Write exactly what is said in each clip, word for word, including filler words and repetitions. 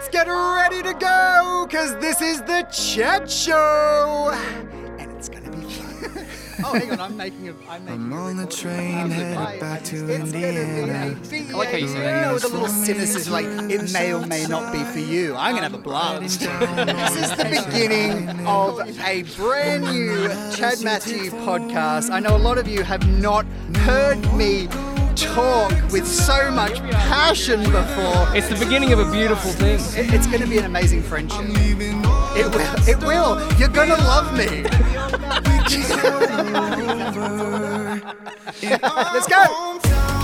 Let's get ready to go, because this is the Chat Show. And it's going to be fun. Oh, hang on, I'm making a... I'm, making I'm a on the record. train headed back to Indiana. I like how you say that. With a little cynicism, like, it may or may not be for you. I'm going to have a blast. This is the beginning of a brand new Chad Matthew podcast. I know a lot of you have not heard me talk with so much passion before. It's the beginning of a beautiful thing. It- It's going to be an amazing friendship. It will. It will. You're going to love me. Let's go.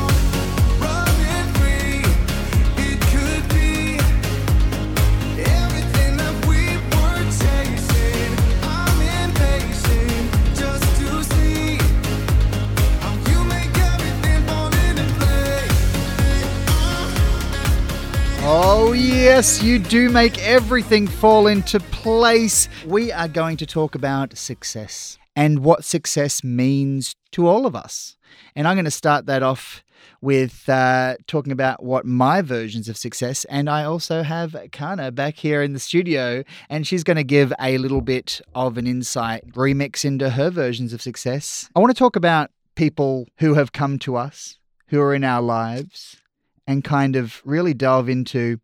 Oh, yes, you do make everything fall into place. We are going to talk about success and what success means to all of us. And I'm going to start that off with uh, talking about what my versions of success. And I also have Kana back here in the studio, and she's going to give a little bit of an insight remix into her versions of success. I want to talk about people who have come to us, who are in our lives, and kind of really delve into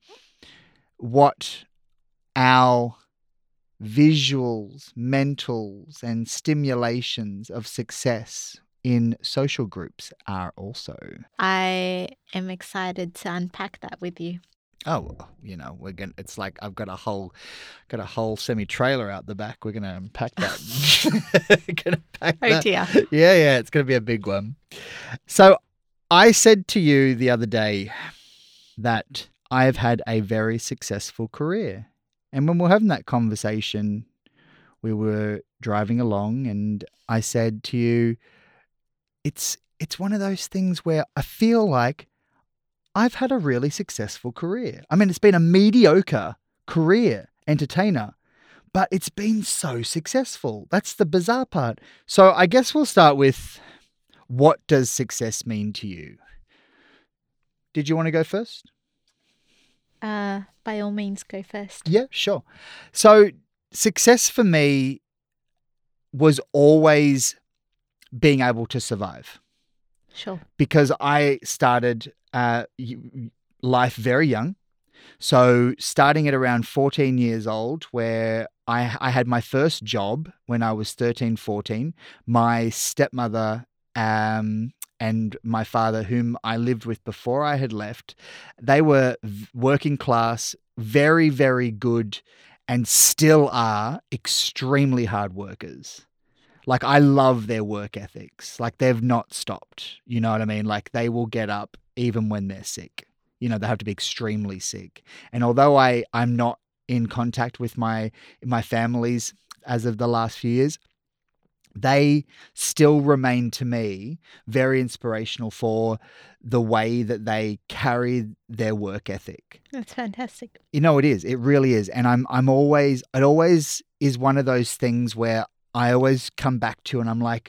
what our visuals, mentals, and stimulations of success in social groups are also. I am excited to unpack that with you. Oh, well, you know, we're going to it's like I've got a whole got a whole semi trailer out the back. We're gonna unpack that. gonna pack Oh that. dear. Yeah, yeah, it's gonna be a big one. So I said to you the other day that I have had a very successful career. And when we were having that conversation, we were driving along and I said to you, it's it's one of those things where I feel like I've had a really successful career. I mean, it's been a mediocre career, entertainer, but it's been so successful. That's the bizarre part. So I guess we'll start with, what does success mean to you? Did you want to go first? Uh, by all means, go first. Yeah, sure. So success for me was always being able to survive, Sure. because I started uh, y- life very young. So starting at around fourteen years old, where I, I had my first job when I was thirteen, fourteen, my stepmother um, and my father, whom I lived with before I had left, they were v- working class, very, very good, and still are extremely hard workers. Like, I love their work ethics. Like, they've not stopped. You know what I mean? Like, they will get up even when they're sick. You know, they have to be extremely sick. And although I, I'm not in contact with my my families as of the last few years, they still remain to me very inspirational for the way that they carry their work ethic. That's fantastic. You know, it is. It really is. And I'm I'm always, it always is one of those things where I always come back to and I'm like,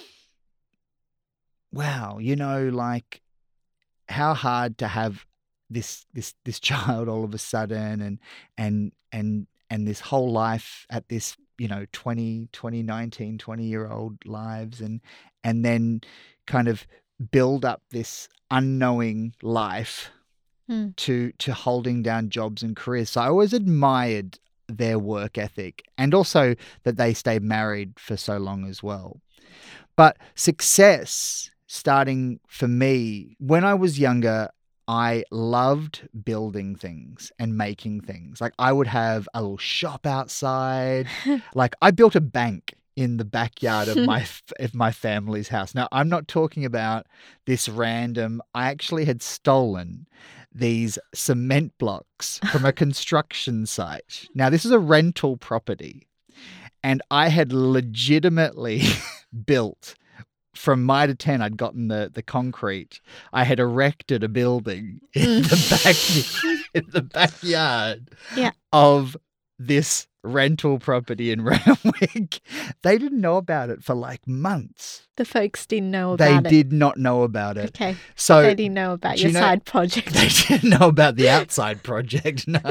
wow, you know, like, how hard to have this this this child all of a sudden, and and and and this whole life at this, you know, twenty, twenty, nineteen, twenty year old lives, and and then kind of build up this unknowing life Hmm. to to holding down jobs and careers. So I always admired their work ethic, and also that they stayed married for so long as well. But success, starting for me, when I was younger, I loved building things and making things. Like, I would have a little shop outside. Like, I built a bank in the backyard of my of my family's house. Now, I'm not talking about this random. I actually had stolen these cement blocks from a construction site. Now, this is a rental property, and I had legitimately built, from my to ten, I'd gotten the, the concrete. I had erected a building in the back in the backyard Yeah. of this rental property in Randwick. They didn't know about it for like months. The folks didn't know They about it. did not know about it. Okay. So They didn't know about do your you know- side project. they didn't know about the outside project. No.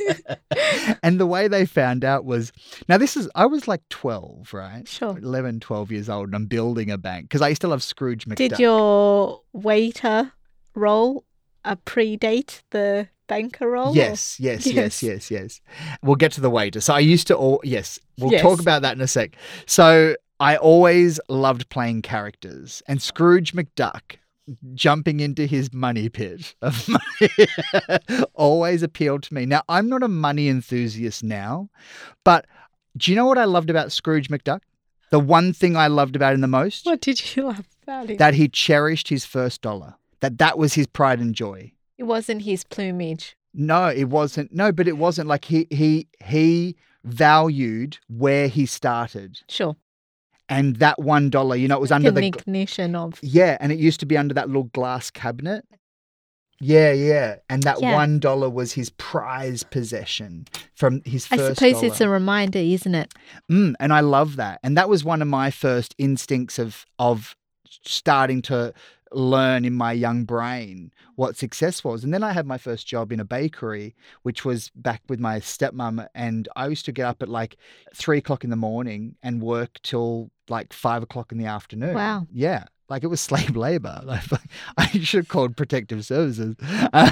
And the way they found out was, now this is, I was like twelve, right? Sure. eleven, twelve years old, and I'm building a bank because I used to love Scrooge McDuck. Did your waiter role uh, predate the banker role? Yes, yes, yes, Yes. yes, yes. We'll get to the waiter. So I used to all yes, we'll Yes. talk about that in a sec. So I always loved playing characters, and Scrooge McDuck jumping into his money pit of money always appealed to me. Now, I'm not a money enthusiast now, but do you know what I loved about Scrooge McDuck? The one thing I loved about him the most? What did you love about it? That he cherished his first dollar. That that was his pride and joy. It wasn't his plumage. No, it wasn't. No, but it wasn't like he he he valued where he started, Sure. and that one dollar. You know, it was Like under an the ignition of. yeah, and it used to be under that little glass cabinet. Yeah, yeah, and that Yeah. one dollar was his prized possession from his I first. suppose dollar. it's a reminder, isn't it? Mm, and I love that. And that was one of my first instincts of of starting to learn in my young brain what success was. And then I had my first job in a bakery, which was back with my stepmom. And I used to get up at like three o'clock in the morning and work till like five o'clock in the afternoon. Wow. Yeah. Like it was slave labor. Like, I should have called protective services. Uh,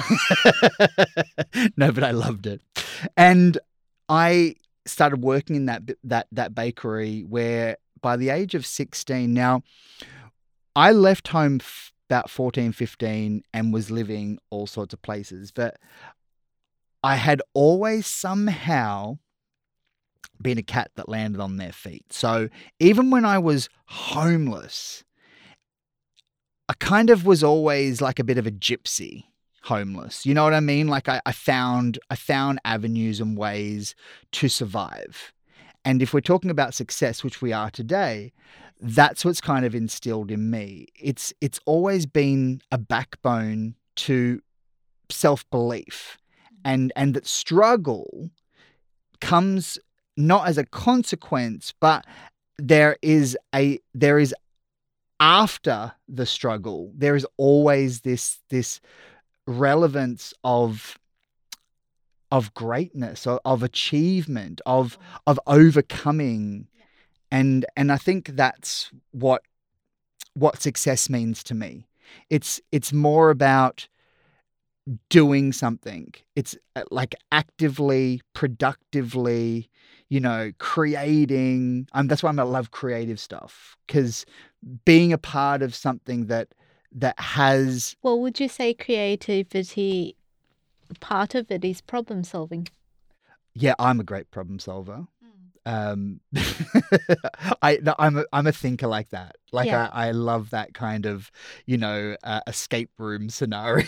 no, but I loved it. And I started working in that that that bakery where by the age of sixteen, now I left home f- about fourteen, fifteen and was living all sorts of places, but I had always somehow been a cat that landed on their feet. So even when I was homeless, I kind of was always like a bit of a gypsy homeless. You know what I mean? Like I, I found I found avenues and ways to survive. And if we're talking about success, which we are today, that's what's kind of instilled in me. It's it's always been a backbone to self-belief, and and that struggle comes not as a consequence, but there is a there is after the struggle, there is always this this relevance of of greatness, of, of achievement, of of overcoming. And and I think that's what what success means to me. It's it's more about doing something. It's uh, like actively, productively, you know, creating. Um, that's why I'm, I love creative stuff, because being a part of something that that has Well, would you say creativity, part of it is problem solving? yeah, I'm a great problem solver. Um, I no, I'm a, I'm a thinker like that. Like Yeah. I, I love that kind of, you know, uh, escape room scenario.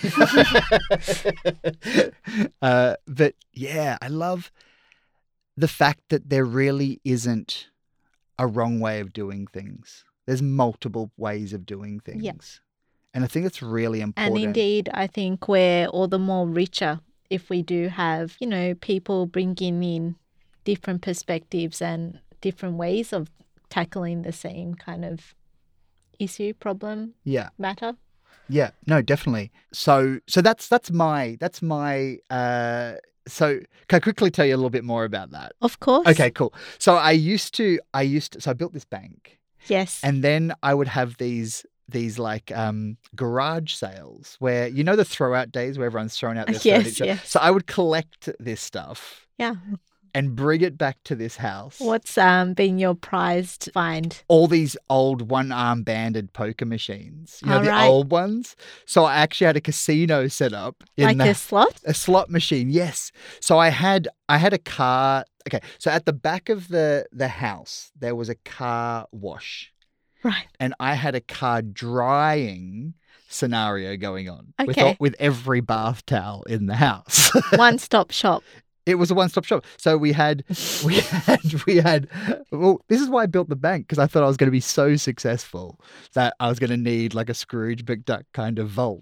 uh, but yeah, I love the fact that there really isn't a wrong way of doing things. There's multiple ways of doing things. Yeah. And I think it's really And important. indeed, I think we're all the more richer if we do have, you know, people bringing in different perspectives and different ways of tackling the same kind of issue, problem, Yeah. matter. Yeah, no, definitely. So, so that's that's my that's my. Uh, so, can I quickly tell you a little bit more about that? Of course. Okay, cool. So, I used to, I used to, so I built this bank, Yes. and then I would have these these like um garage sales where, you know, the throwout days where everyone's throwing out their Yes, furniture. yes. So I would collect this stuff Yeah. and bring it back to this house. What's um been your prized find? All these old one-arm banded poker machines, you know, All the right. old ones. So I actually had a casino set up in Like the a slot? a slot machine. Yes. So I had I had a car. Okay. So at the back of the the house there was a car wash, Right. and I had a car drying scenario going on with Okay. all, with every bath towel in the house. One stop shop. It was a one-stop shop. So we had, we had, we had. Well, this is why I built the bank, because I thought I was going to be so successful that I was going to need like a Scrooge McDuck kind of vault.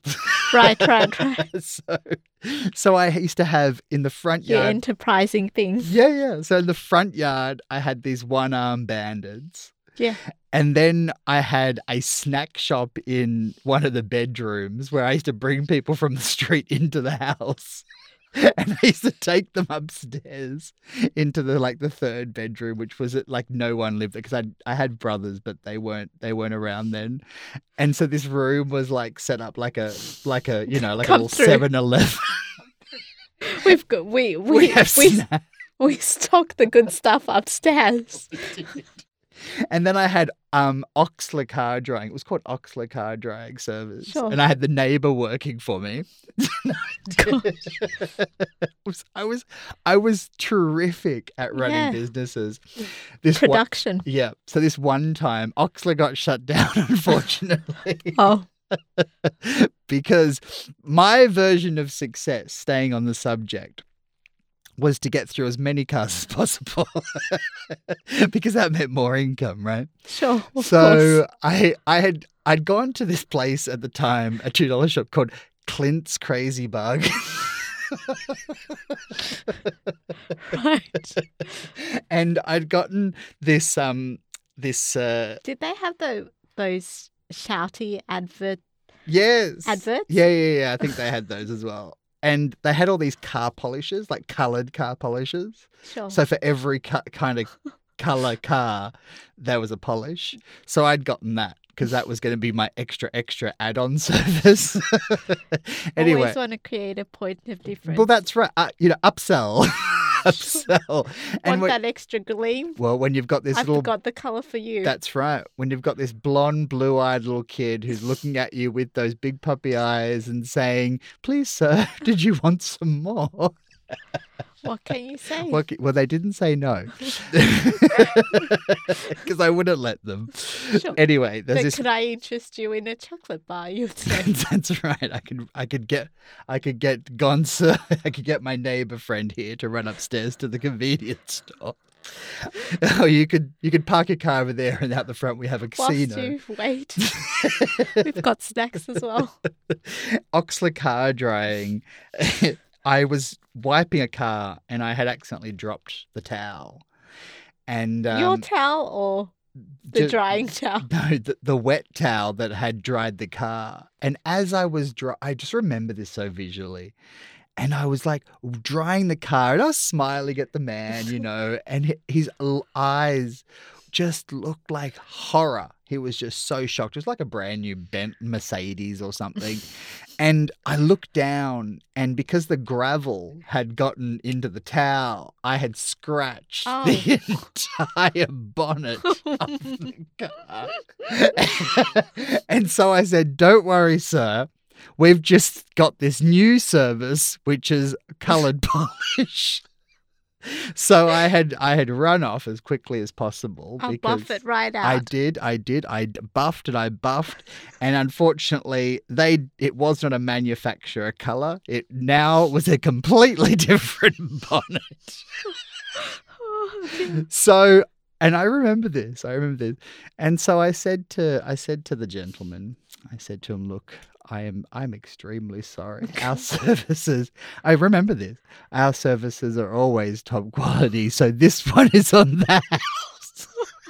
Right, right, right. so, so I used to have in the front Your yard. enterprising things. Yeah, yeah. So in the front yard, I had these one-arm bandits. Yeah. And then I had a snack shop in one of the bedrooms where I used to bring people from the street into the house. And I used to take them upstairs into the like the third bedroom, which was it like no one lived there because I I had brothers, but they weren't they weren't around then. And so this room was like set up like a like a you know like Come a little through. seven eleven. We've got we we We have we, snack. we stock the good stuff upstairs. And then I had um Oxler car drying. It was called Oxler car drying service. Sure. And I had the neighbor working for me. I was I was I was terrific at running Yeah. businesses. This one, Production. yeah. So this one time Oxler got shut down, unfortunately. Oh, Because my version of success, staying on the subject, was to get through as many cars as possible because that meant more income, right? sure. Of course. So I I had I'd gone to this place at the time, a two dollar shop called Clint's Crazy Bug. Right. And I'd gotten this um this uh Did they have the those shouty advert yes. adverts? Yeah, yeah, yeah. I think they had those as well. And they had all these car polishers, like coloured car polishers. Sure. So for every ca- kind of colour car, there was a polish. So I'd gotten that because that was going to be my extra, extra add-on service. Anyway, Always want to create a point of difference. well, that's right. Uh, you know, upsell. Upsell. And want when, that extra gleam? well, when you've got this I've little... got the colour for you. That's right. When you've got this blonde, blue-eyed little kid who's looking at you with those big puppy eyes and saying, "Please, sir, did you want some more?" What can you say? Well, c- well, they didn't say no because I wouldn't let them. Sure. Anyway, there's But this. could I interest you in a chocolate bar? You'd say. That's right. I could, I could get, I could get Gonza. I could get my neighbour friend here to run upstairs to the convenience store. Oh, you could, you could park your car over there, and out the front we have a Whilst casino. you wait, we've got snacks as well. Oxler car drying. I was wiping a car and I had accidentally dropped the towel. And um, Your towel or the ju- drying towel? No, the, the wet towel that had dried the car. And as I was dry, I just remember this so visually. And I was like drying the car and I was smiling at the man, you know, and hi- his l- eyes just looked like horror. He was just so shocked. It was like a brand new Bent Mercedes or something. And I looked down, and because the gravel had gotten into the towel, I had scratched Oh. the entire bonnet of the car. And so I said, "Don't worry, sir. We've just got this new service, which is coloured polish." So I had I had run off as quickly as possible I'll because buff it right out. I did, I did, I d- buffed and I buffed, and unfortunately, they it was not a manufacturer colour. It now was a completely different bonnet. Oh, dear. So, and I remember this. I remember this, and so I said to I said to the gentleman, I said to him, "Look, I am I'm extremely sorry. Our services, I remember this. Our services are always top quality, so this one is on the house."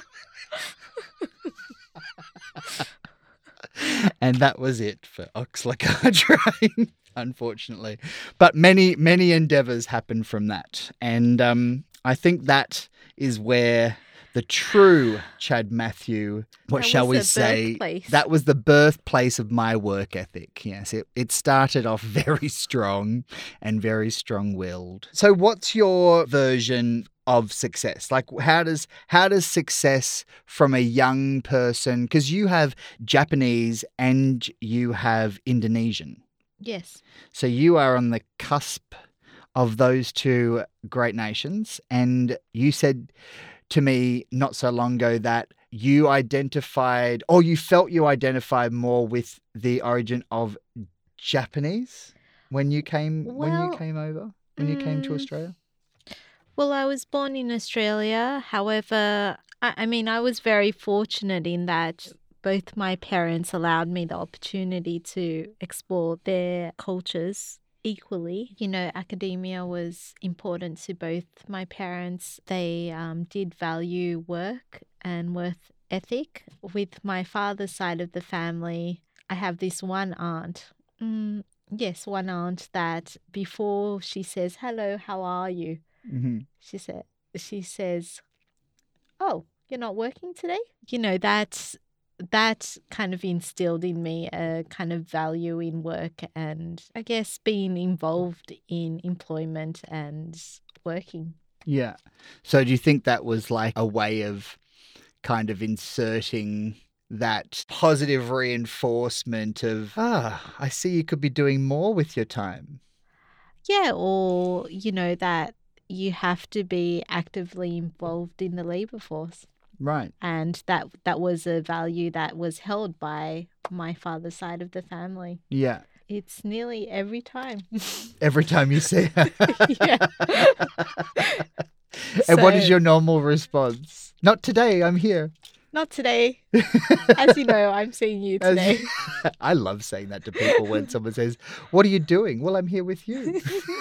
And that was it for Oxler car drying, unfortunately. But many, many endeavours happened from that. And um, I think that is where the true Chad Matthew, what That shall was we the say? birthplace. That was the birthplace of my work ethic. Yes, it, it started off very strong and very strong-willed. So what's your version of success? Like how does how does success from a young person, because you have Japanese and you have Indonesian. Yes. So you are on the cusp of those two great nations, and you said to me not so long ago that you identified, or you felt you identified more with the origin of Japanese when you came when Well, you came over when you came to mm, Australia. Well, I was born in Australia. However, I, I mean, I was very fortunate in that both my parents allowed me the opportunity to explore their cultures equally. You know, academia was important to both my parents. They um, did value work and work ethic. With my father's side of the family, I have this one aunt. Mm, yes, one aunt that before she says, hello, how are you? Mm-hmm. She said, she says, oh, you're not working today? You know, that's that kind of instilled in me a kind of value in work and I guess being involved in employment and working. Yeah. So do you think that was like a way of kind of inserting that positive reinforcement of, ah, I see you could be doing more with your time? Yeah, or, you know, that you have to be actively involved in the labour force. Right. And that that was a value that was held by my father's side of the family. Yeah. It's nearly every time. Every time you see her. Yeah. And what So- is your normal response? Not today, I'm here. Not today. As you know, I'm seeing you As- today. I love saying that to people when someone says, what are you doing? Well, I'm here with you.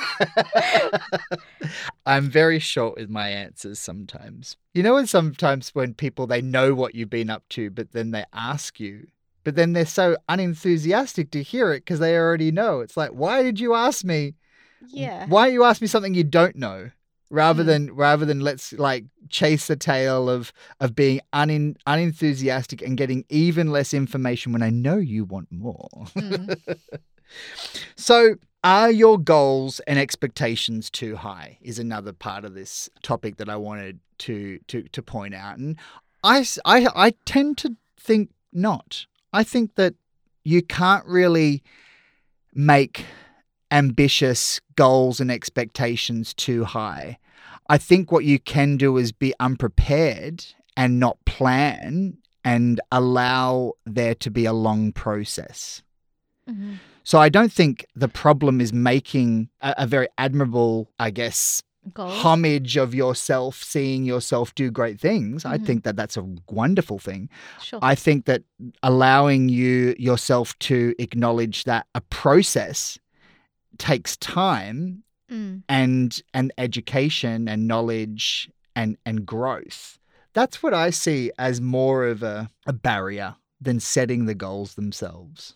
I'm very short with my answers sometimes. You know, and sometimes when people, they know what you've been up to, but then they ask you, but then they're so unenthusiastic to hear it because they already know. It's like, why did you ask me? Yeah. Why don't you ask me something you don't know? Rather Mm. than rather than let's like chase the tail of of being unin, unenthusiastic and getting even less information when I know you want more. Mm. So, are your goals and expectations too high? Is another part of this topic that I wanted to to to point out, and I s- I I tend to think not. I think that you can't really make ambitious goals and expectations too high. I think what you can do is be unprepared and not plan and allow there to be a long process. Mhm. So I don't think the problem is making a, a very admirable, I guess, Goals. homage of yourself, seeing yourself do great things. I Mhm. think that that's a wonderful thing. Sure. I think that allowing you yourself to acknowledge that a process takes time Mm. and and education and knowledge and and growth. That's what I see as more of a, a barrier than setting the goals themselves.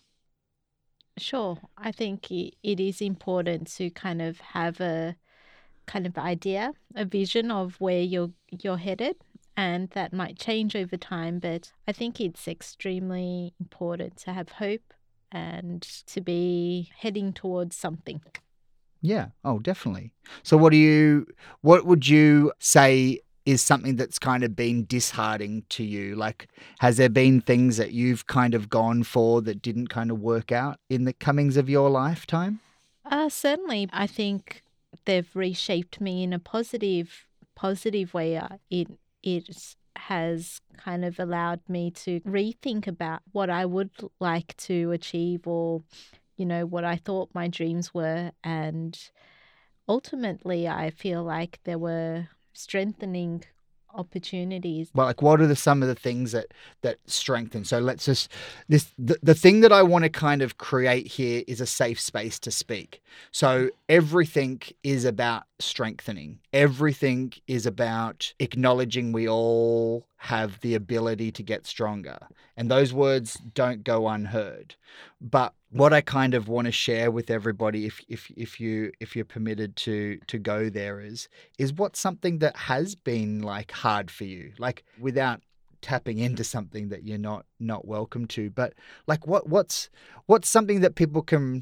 Sure. I think i- it is important to kind of have a kind of idea, a vision of where you're you're headed, and that might change over time, but I think it's extremely important to have hope and to be heading towards something. Yeah. Oh, definitely. So what do you what would you say is something that's kind of been disheartening to you? Like, has there been things that you've kind of gone for that didn't kind of work out in the comings of your lifetime? Uh, certainly, I think they've reshaped me in a positive, positive way. Uh, It it has kind of allowed me to rethink about what I would like to achieve, or you know what I thought my dreams were, and ultimately, I feel like there were strengthening opportunities. Well, like what are the some of the things that that strengthen? So let's just this the, the thing that I want to kind of create here is a safe space to speak. So everything is about strengthening. Everything is about acknowledging we all have the ability to get stronger. And those words don't go unheard. But what I kind of want to share with everybody, if if if you if you're permitted to to go there, is is what's something that has been like hard for you, like without tapping into something that you're not not welcome to, but like what what's what's something that people can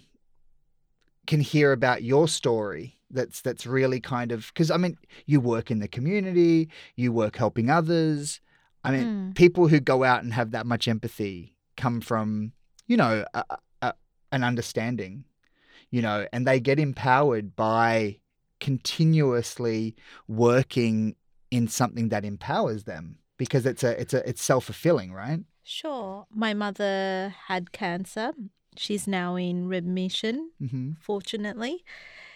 can hear about your story that's that's really kind of, because I mean you work in the community, you work helping others. I mean Mm. people who go out and have that much empathy come from, you know, a, a, an understanding, you know, and they get empowered by continuously working in something that empowers them, because it's a it's a it's self-fulfilling, right? Sure. My mother had cancer. She's now in remission, Mm-hmm. fortunately.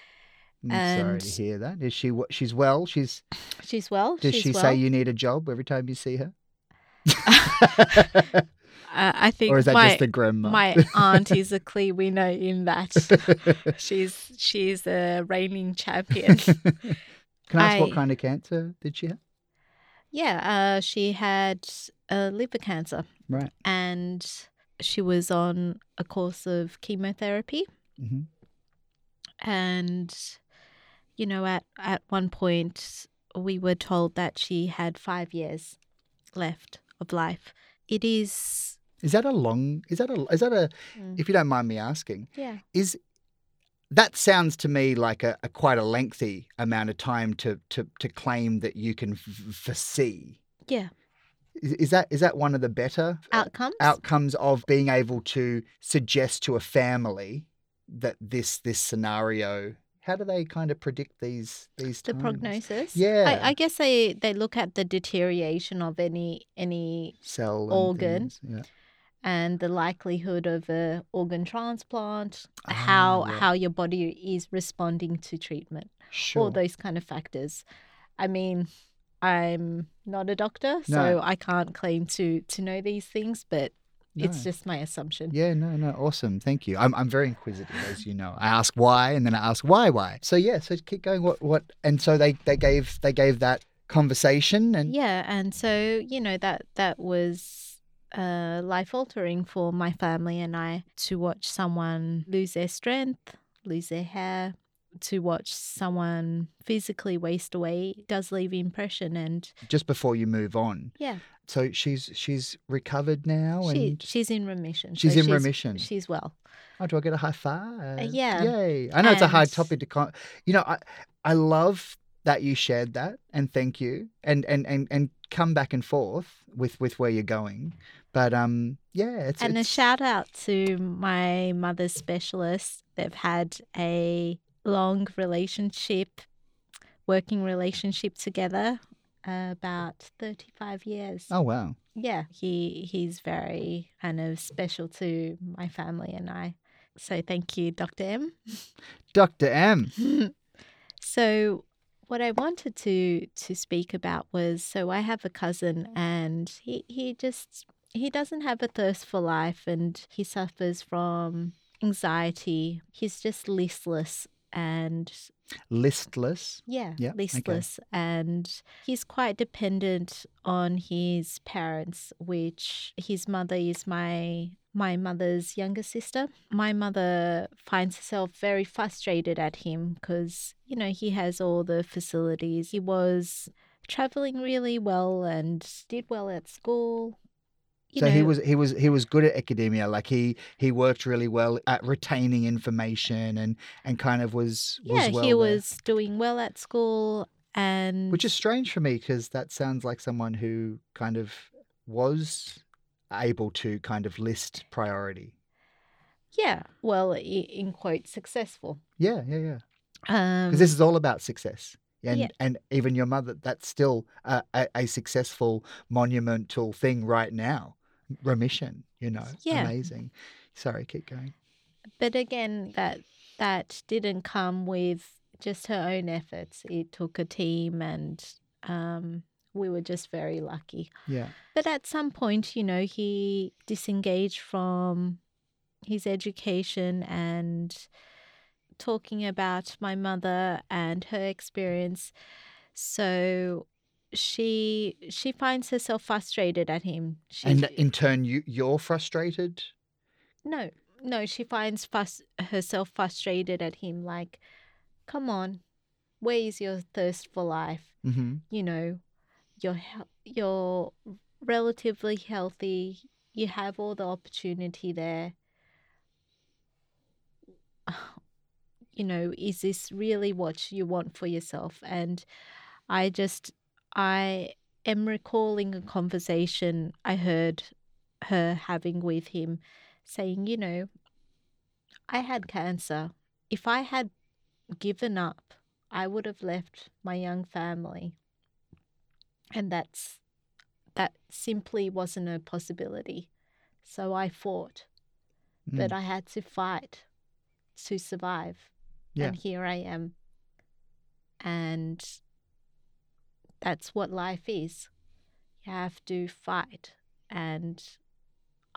I'm sorry And- to hear that. Is she what? She's well. She's. She's well. Does She's she well. say you need a job every time you see her? Uh, I think Or is that my, just the grandma? my aunt is a clear winner in that. she's she's a reigning champion. Can I ask what I- kind of cancer did she have? Yeah, uh, she had uh, liver cancer Right. and she was on a course of chemotherapy. hmm And, you know, at, at one point we were told that she had five years left of life. It is, Is that a long? Is that a? Is that a? Mm. If you don't mind me asking, yeah, is that sounds to me like a, a quite a lengthy amount of time to to to claim that you can f- foresee. yeah, Is, is that is that one of the better uh, outcomes. outcomes of being able to suggest to a family that this this scenario? How do they kind of predict these these The times? prognosis. Yeah. I, I guess they, they look at the deterioration of any any Cell and organ. things, Yeah. and the likelihood of a organ transplant, Ah, how yeah. how your body is responding to treatment, Sure. all those kind of factors. I mean, I'm not a doctor, No. so I can't claim to to know these things, but it's No. just my assumption. Yeah, no, no, awesome. Thank you. I'm I'm very inquisitive, as you know. I ask why, and then I ask why, why. So yeah, so keep going. What what? And so they they gave they gave that conversation, and Yeah, and so you know that that was uh, life altering for my family and I to watch someone lose their strength, lose their hair, to watch someone physically waste away does leave impression. And just before you move on, yeah, so she's she's recovered now, she and she's in remission. She's so in remission. She's well. oh, do I get a high five? Uh, yeah. Yay! I know it's a hard And- topic to con. You know, I I love that you shared that, and thank you, and and and and come back and forth with with where you're going. But um, yeah, it's And a it's, shout out to my mother's specialist. They've had a long relationship, working relationship together, uh, about thirty-five years. oh wow, Yeah, he he's very kind of special to my family and I. So thank you, Doctor M. Doctor M. So what I wanted to to speak about was, so I have a cousin and he, he just he doesn't have a thirst for life and he suffers from anxiety. He's just listless and Listless. yeah, Yeah, okay. listless. And he's quite dependent on his parents, which his mother is my my mother's younger sister. My mother finds herself very frustrated at him because, you know, he has all the facilities. He was traveling really well and did well at school. You So know, he was he was he was good at academia. Like he he worked really well at retaining information and and kind of was was yeah, well he there. was doing well at school and Which is strange for me because that sounds like someone who kind of was able to kind of list priority. yeah, well, i- in quote, successful. Yeah, yeah, yeah. Um, Because this is all about success. And Yeah. and even your mother, that's still a, a, a successful monumental thing right now. Remission, you know, Yeah. amazing. Sorry, keep going. But again, that that didn't come with just her own efforts. It took a team, and um, we were just very lucky. Yeah. But at some point, you know, he disengaged from his education and talking about my mother and her experience. So she she finds herself frustrated at him. She, And in turn, you you're frustrated. No, no, she finds frus- herself frustrated at him. Like, come on, where is your thirst for life? Mm-hmm. You know, you're hel- you're relatively healthy. You have all the opportunity there. You know, is this really what you want for yourself? And I just, I am recalling a conversation I heard her having with him, saying, you know, I had cancer. If I had given up, I would have left my young family. And that's that simply wasn't a possibility. So I fought, but Mm. I had to fight to survive. Yeah. And here I am. And that's what life is. You have to fight. And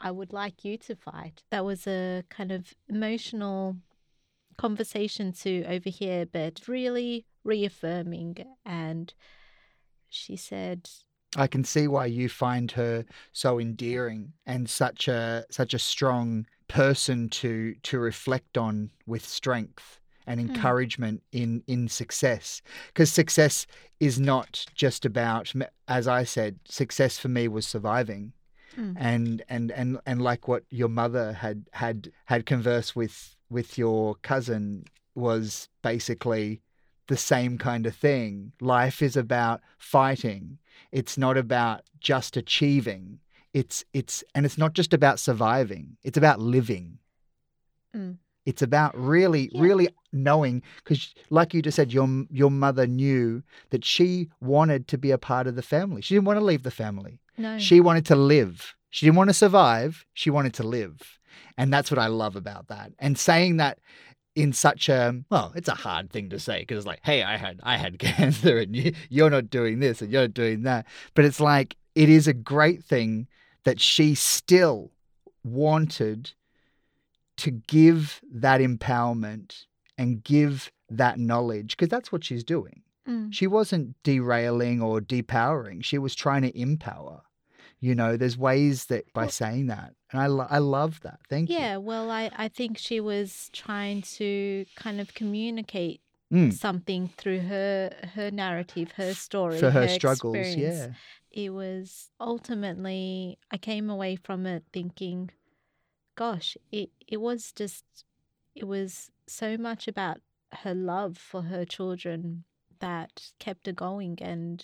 I would like you to fight. That was a kind of emotional conversation to overhear, but really reaffirming. And she said, I can see why you find her so endearing and such a such a strong person to to reflect on with strength and encouragement mm. in in success, because success is not just about, as I said, success for me was surviving. Mm. And, and and and like what your mother had had had conversed with with your cousin was basically the same kind of thing. Life is about fighting. It's not about just achieving. It's it's and it's not just about surviving. It's about living. Mm. It's about really, yeah. really knowing, because like you just said, your your mother knew that she wanted to be a part of the family. She didn't want to leave the family. No. She wanted to live. She didn't want to survive. She wanted to live. And that's what I love about that. And saying that in such a, well, it's a hard thing to say, because it's like, hey, I had I had cancer and you, you're not doing this and you're not doing that. But it's like, it is a great thing that she still wanted to give that empowerment and give that knowledge, because that's what she's doing. Mm. She wasn't derailing or depowering. She was trying to empower. You know, there's ways that by well, saying that. And I, lo- I love that. Thank yeah, you. Yeah, well, I, I think she was trying to kind of communicate mm. something through her her narrative, her story, for her, her struggles. experience. Yeah. It was ultimately, I came away from it thinking, gosh, it, it was just, it was so much about her love for her children that kept her going, and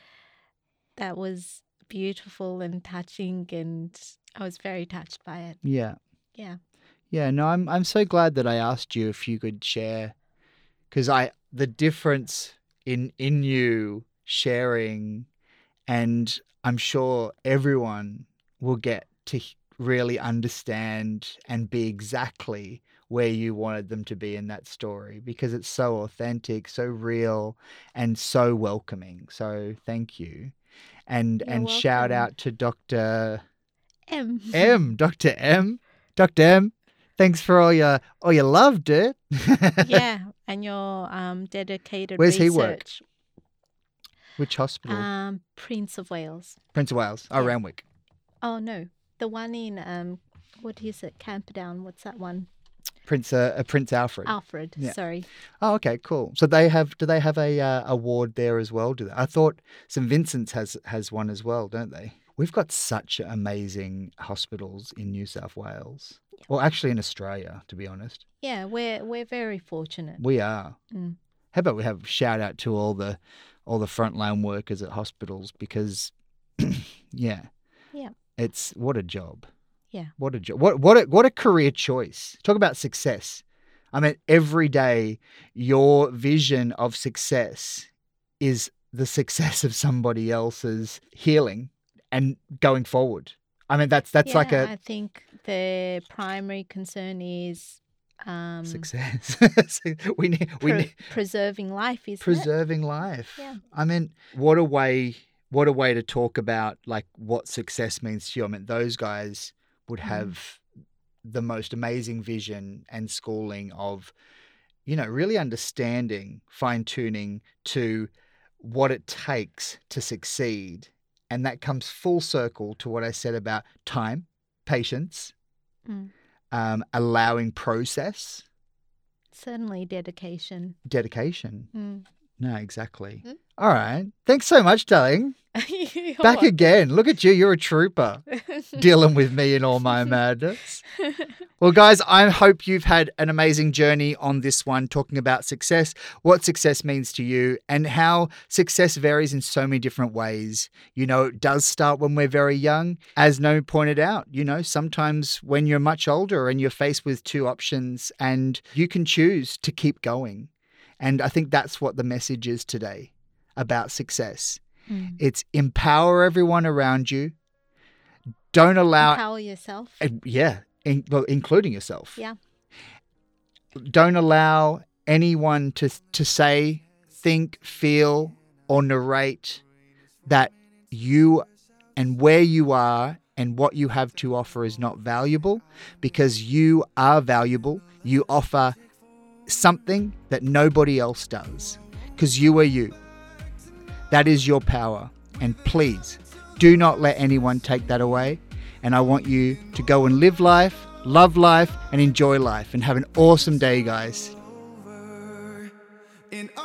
that was beautiful and touching, and I was very touched by it. Yeah. Yeah. Yeah, no, I'm I'm so glad that I asked you if you could share, because I the difference in in you sharing, and I'm sure everyone will get to really understand and be exactly where you wanted them to be in that story, because it's so authentic, so real, and so welcoming. So thank you. And You're and welcome. Shout out to Doctor M. M, Doctor M. Doctor M, thanks for all your all your love, dude. Yeah, and your um dedicated Where's research. he work? Which hospital? Um, Prince of Wales. Prince of Wales. Oh, yeah. Randwick. Oh no, the one in um, what is it? Camperdown. What's that one? Prince uh, uh, Prince Alfred. Alfred. Yeah. Sorry. Oh, okay, cool. So they have. Do they have a uh, award there as well? Do they? I thought Saint Vincent's has has one as well, don't they? We've got such amazing hospitals in New South Wales. Yeah. Well, actually in Australia, to be honest. Yeah, we're we're very fortunate. We are. Mm. How about we have shout out to all the all the frontline workers at hospitals, because yeah. Yeah. It's what a job. Yeah. What a job. What what a, what a career choice. Talk about success. I mean, every day your vision of success is the success of somebody else's healing and going forward. I mean, that's that's yeah, like a I think the primary concern is um, success. we need we pre- need preserving life, is preserving life. Yeah. I mean, what a way what a way to talk about like what success means to you. I mean, those guys would have mm. the most amazing vision and schooling of, you know, really understanding, fine-tuning to what it takes to succeed. And that comes full circle to what I said about time, patience, mm. um, allowing process. Certainly dedication. Dedication. Mm. No, exactly. Mm. All right. Thanks so much, darling. Back welcome. Again. Look at you. You're a trooper dealing with me and all my madness. Well, guys, I hope you've had an amazing journey on this one, talking about success, what success means to you, and how success varies in so many different ways. You know, it does start when we're very young. As Naomi pointed out, you know, sometimes when you're much older and you're faced with two options and you can choose to keep going. And I think that's what the message is today about success. Mm. It's empower everyone around you. Don't allow... Empower yourself. Uh, yeah, in, well, including yourself. Yeah. Don't allow anyone to to say, think, feel, or narrate that you and where you are and what you have to offer is not valuable, because you are valuable. You offer something that nobody else does, because you are you. That is your power. And please, do not let anyone take that away. And I want you to go and live life, love life, and enjoy life. And have an awesome day, guys. In